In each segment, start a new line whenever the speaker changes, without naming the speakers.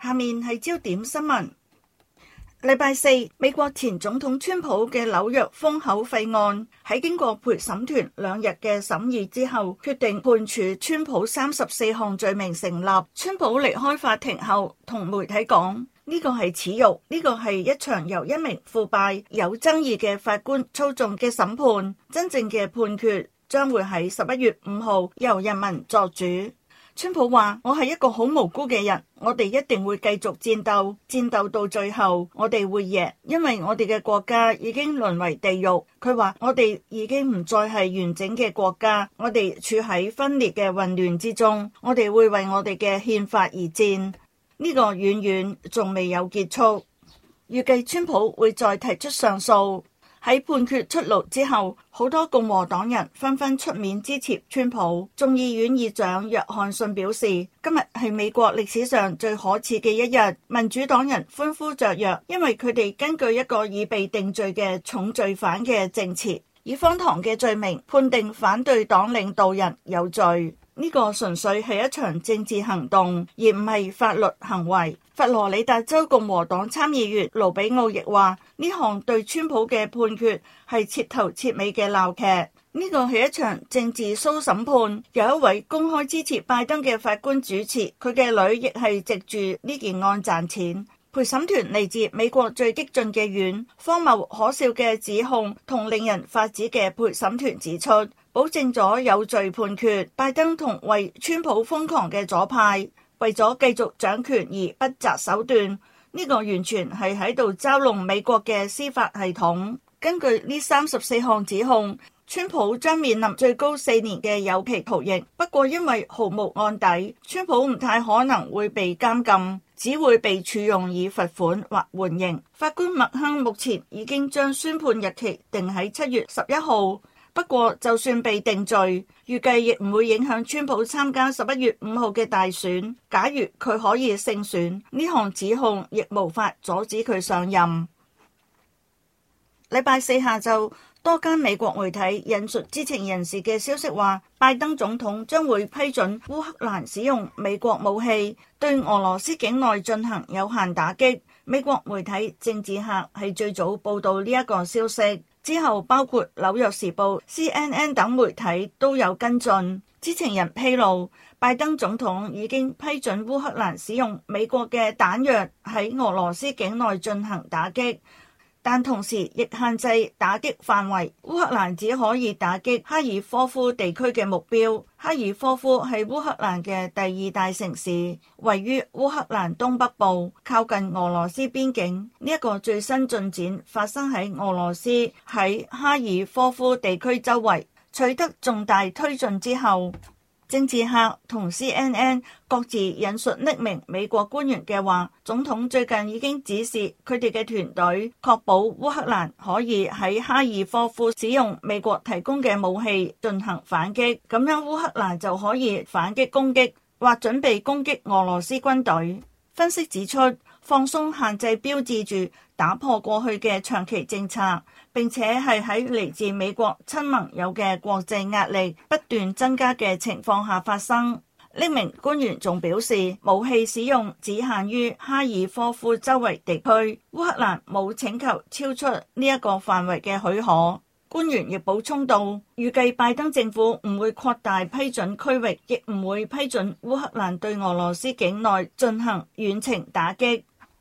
下面係焦點新聞。禮拜四，美國前總統川普嘅紐約封口費案喺經過陪審團2日嘅審議之後，決定判處川普34項罪名成立。川普離開法庭後，同媒體講：呢個係恥辱，呢個係一場由一名腐敗有爭議嘅法官操縱嘅審判，真正嘅判決將會喺11月5號由人民作主。川普話：我係一個好無辜嘅人，我哋一定會繼續戰鬥，戰鬥到最後，我哋會贏，因為我哋嘅國家已經淪為地獄。佢話：我哋已經唔再係完整嘅國家，我哋處喺分裂嘅混亂之中，我哋會為我哋嘅憲法而戰。呢個遠遠仲未有結束，預計川普會再提出上訴。喺判決出爐之後，好多共和黨人紛紛出面支持川普。眾議院議長約翰遜表示，今日係美國歷史上最可恥嘅一日。民主黨人歡呼雀躍，因為佢哋根據一個已被定罪嘅重罪犯嘅證詞，以荒唐嘅罪名判定反對黨領導人有罪。呢個純粹係一場政治行動，而唔係法律行為。佛羅里達州共和黨參議員盧比奧亦話：呢項對川普嘅判決係徹頭徹尾嘅鬧劇。呢個係一場政治騷審判，有一位公開支持拜登嘅法官主持，佢嘅女亦係藉住呢件案賺錢。陪審團嚟自美國最激進嘅院，荒謬可笑嘅指控同令人發指嘅陪審團指出，保證咗有罪判決。拜登同為川普瘋狂嘅左派，為咗繼續掌權而不擇手段，呢個完全係喺度嘲弄美國嘅司法系統。根據呢34項指控，川普將面臨最高4年嘅有期徒刑。不過因為毫無案底，川普唔太可能會被監禁，只會被處用以罰款或緩刑。法官麥亨目前已經將宣判日期定喺7月11號。不過就算被定罪，預計亦唔會影響川普參加11月5號嘅大選。假如佢可以勝選，呢項指控亦無法阻止佢上任。禮拜四下晝，多間美國媒體引述知情人士嘅消息話，拜登總統將會批准烏克蘭使用美國武器對俄羅斯境內進行有限打擊。美國媒體政治客係最早報道呢一個消息，之後包括紐約時報、CNN 等媒體都有跟進。知情人披露，拜登總統已經批准烏克蘭使用美國嘅彈藥喺俄羅斯境內進行打擊，但同時亦限制打擊範圍，烏克蘭只可以打擊哈爾科夫地區嘅目標。哈爾科夫係烏克蘭嘅第2大城市，位於烏克蘭東北部，靠近俄羅斯邊境。呢一個最新進展發生喺俄羅斯喺哈爾科夫地區周圍取得重大推進之後。政治客同 CNN 各自引述匿名美國官員嘅話，總統最近已經指示佢哋嘅團隊確保烏克蘭可以喺哈爾科夫使用美國提供嘅武器進行反擊，咁樣烏克蘭就可以反擊攻擊或準備攻擊俄羅斯軍隊。分析指出，放鬆限制標誌住打破過去嘅長期政策，並且係喺嚟自美國親盟友嘅國際壓力不斷增加嘅情況下發生。呢名官員仲表示，武器使用只限於哈爾科夫周圍地區，烏克蘭冇請求超出呢一個範圍嘅許可。官員亦補充到，預計拜登政府唔會擴大批准區域，亦唔會批准烏克蘭對俄羅斯境內進行遠程打擊。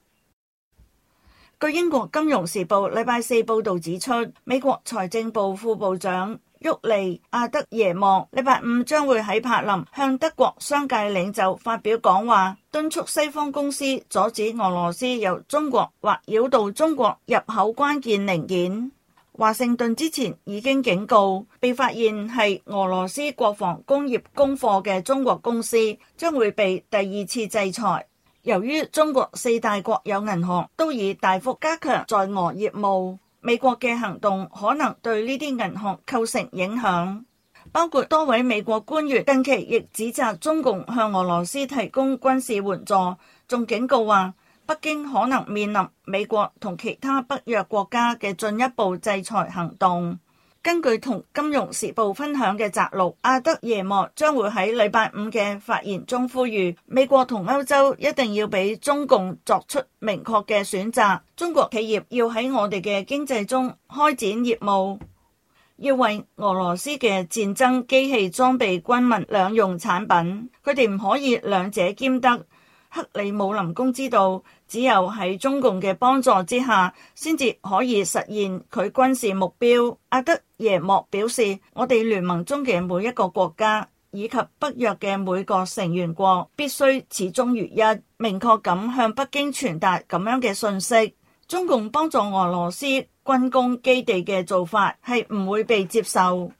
據英國金融時報禮拜四報導指出，美國財政部副部長沃利亞德耶莫禮拜五將會喺柏林向德國商界領袖發表講話，敦促西方公司阻止俄羅斯由中國或繞道中國入口關鍵零件。華盛頓之前已經警告，被發現係俄羅斯國防工業供貨嘅中國公司將會被第2次制裁。由於中國4大國有銀行都已大幅加強在俄業務，美國嘅行動可能對呢啲銀行構成影響。包括多位美國官員近期亦指責中共向俄羅斯提供軍事援助，仲警告話北京可能面臨美國同其他北約國家嘅進一步制裁行動。 根據同《金融時報》分享嘅摘錄，阿德耶莫將會喺禮拜五嘅發言中呼籲美國同歐洲一定要俾中共作出明確嘅選擇，中國企業要喺我哋嘅經濟中開展業務，要為俄羅斯嘅戰爭機器裝備軍民兩用產品，佢哋唔可以兩者兼得。克里姆林宮知道，只有喺中共嘅幫助之下，先至可以實現佢軍事目標。阿德耶莫表示，我哋聯盟中嘅每一個國家以及北約嘅每個成員國必須始終如一，明確咁向北京傳達咁樣嘅訊息。中共幫助俄羅斯軍工基地嘅做法係唔會被接受。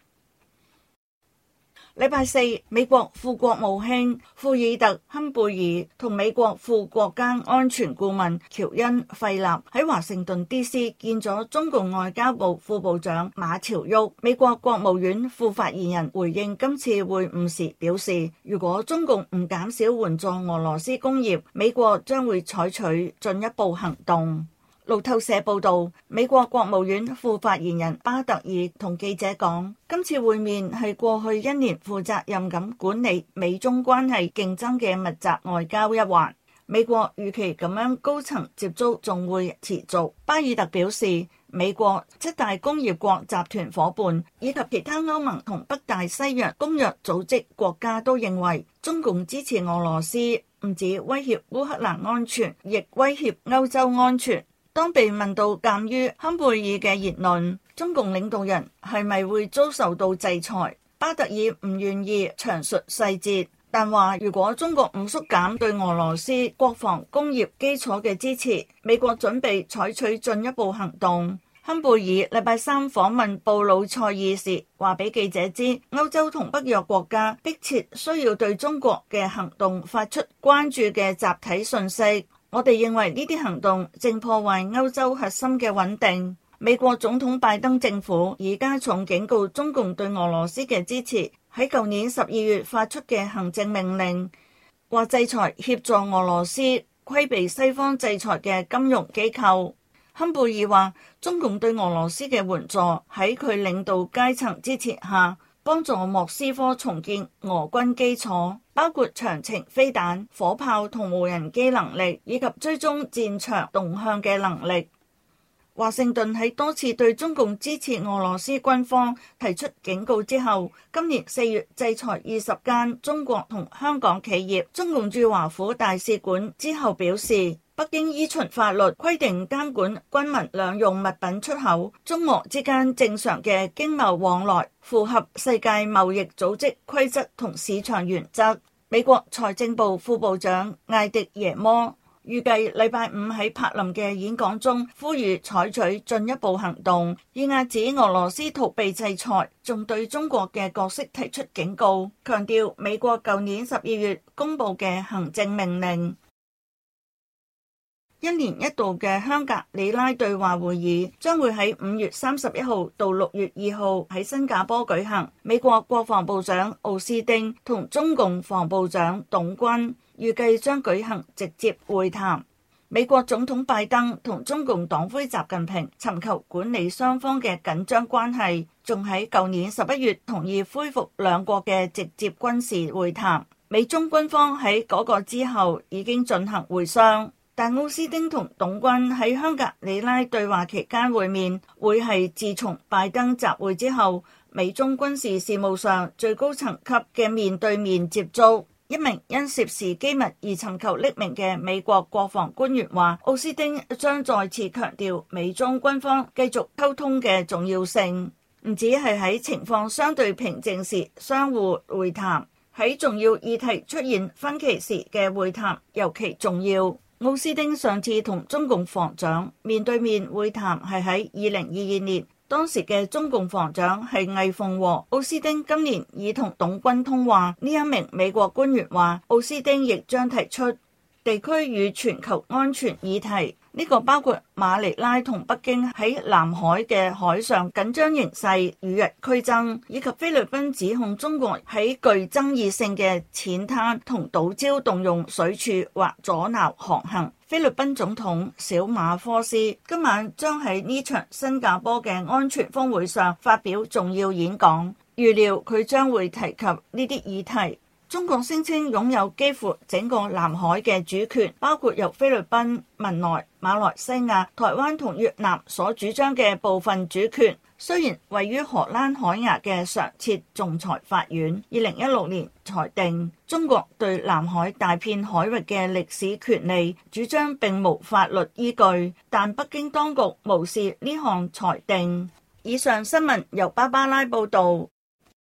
禮拜四，美國副國務卿庫爾特坎貝爾同美國副國家安全顧問喬恩費納喺華盛頓 DC 見咗中共外交部副部長馬朝旭。美國國務院副發言人回應今次會晤時表示，如果中共唔減少援助俄羅斯工業，美國將會採取進一步行動。路透社報道，美國國務院副發言人巴特爾同記者講，今次會面係過去一年負責任咁管理美中關係競爭嘅密集外交一環。美國預期咁樣高層接觸仲會持續。巴爾特表示，美國7大工業國集團夥伴以及其他歐盟同北大西洋公約組織國家都認為，中共支持俄羅斯唔止威脅烏克蘭安全，亦威脅歐洲安全。當被問到鑑於坎貝爾嘅言論，中共領導人係咪會遭受到制裁，巴特爾唔願意詳述細節，但話如果中國唔縮減對俄羅斯國防工業基礎嘅支持，美國準備採取進一步行動。坎貝爾禮拜三訪問布魯塞爾時話俾記者知，歐洲同北約國家迫切需要對中國嘅行動發出關注嘅集體訊息。我哋認為呢啲行動正破壞歐洲核心嘅穩定。美國總統拜登政府已加重警告中共對俄羅斯嘅支持，喺舊年12月發出嘅行政命令，話制裁協助俄羅斯規避西方制裁嘅金融機構。坎貝爾話，中共對俄羅斯嘅援助喺佢領導階層支持下，幫助莫斯科重建俄軍基礎，包括長程飛彈、火炮同無人機能力，以及追蹤戰場動向嘅能力。華盛頓喺多次對中共支持俄羅斯軍方提出警告之後，今年4月制裁20間中國同香港企業。中共駐華府大使館之後表示，北京依循法律規定監管軍民兩用物品出口，中俄之間正常嘅經貿往來符合世界貿易組織規則同市場原則。美國財政部副部長艾迪耶摩預計禮拜五喺柏林嘅演講中呼籲採取進一步行動，以遏止俄羅斯逃避制裁，仲對中國嘅角色提出警告，強調美國舊年12月公布嘅行政命令。1年1度嘅香格里拉對話會議將會喺5月31號到6月2號喺新加坡舉行。美國國防部長奧斯汀同中共防部長董軍預計將舉行直接會談。美國總統拜登同中共黨魁習近平尋求管理雙方嘅緊張關係，仲喺舊年11月同意恢復兩國嘅直接軍事會談。美中軍方喺嗰個之後已經進行會商。但奧斯汀同董軍喺香格里拉對話期間會面，會係自從拜登集會之後，美中軍事事務上最高層級嘅面對面接觸。一名因涉事機密而尋求匿名嘅美國國防官員話，奧斯汀將再次強調美中軍方繼續溝通嘅重要性，唔止係喺情況相對平靜時相互會談，喺重要議題出現分歧時嘅會談尤其重要。奧斯汀上次同中共防長面對面會談係喺2022年，當時嘅中共防長係魏鳳和。奧斯汀今年已同董軍通話，呢一名美國官員話，奧斯汀亦將提出地區與全球安全議題，呢個包括馬尼拉同北京喺南海嘅海上緊張形勢與日俱增，以及菲律賓指控中國喺具爭議性嘅淺灘同島礁動用水柱或阻撓航行。 菲律賓總統小馬科斯今晚將喺呢場新加坡嘅安全峰會上發表重要演講，預料佢將會提及呢啲議題。中國聲稱擁有幾乎整個南海嘅主權，包括由菲律賓、文萊、馬來西亞、台灣同越南所主張嘅部分主權。雖然位於荷蘭海牙嘅常設仲裁法院2016年裁定中國對南海大片海域嘅歷史權利主張並無法律依據，但北京當局無視呢項裁定。以上新聞由芭芭拉報道。